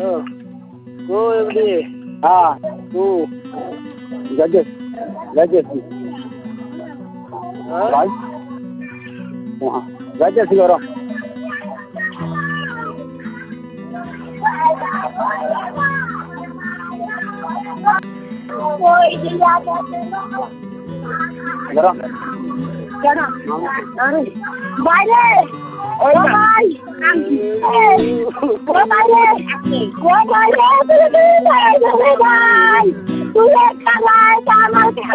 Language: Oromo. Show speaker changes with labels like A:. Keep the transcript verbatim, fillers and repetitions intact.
A: Go every day.
B: Ah,
A: Go.
B: gadget. Gadget.
A: Huh?
B: Right? Wah, gadget sih orang. Orang.
C: Cara. Aduh. Balik. Bye. Bye. Bye. Bye. Bye. Bye. Bye.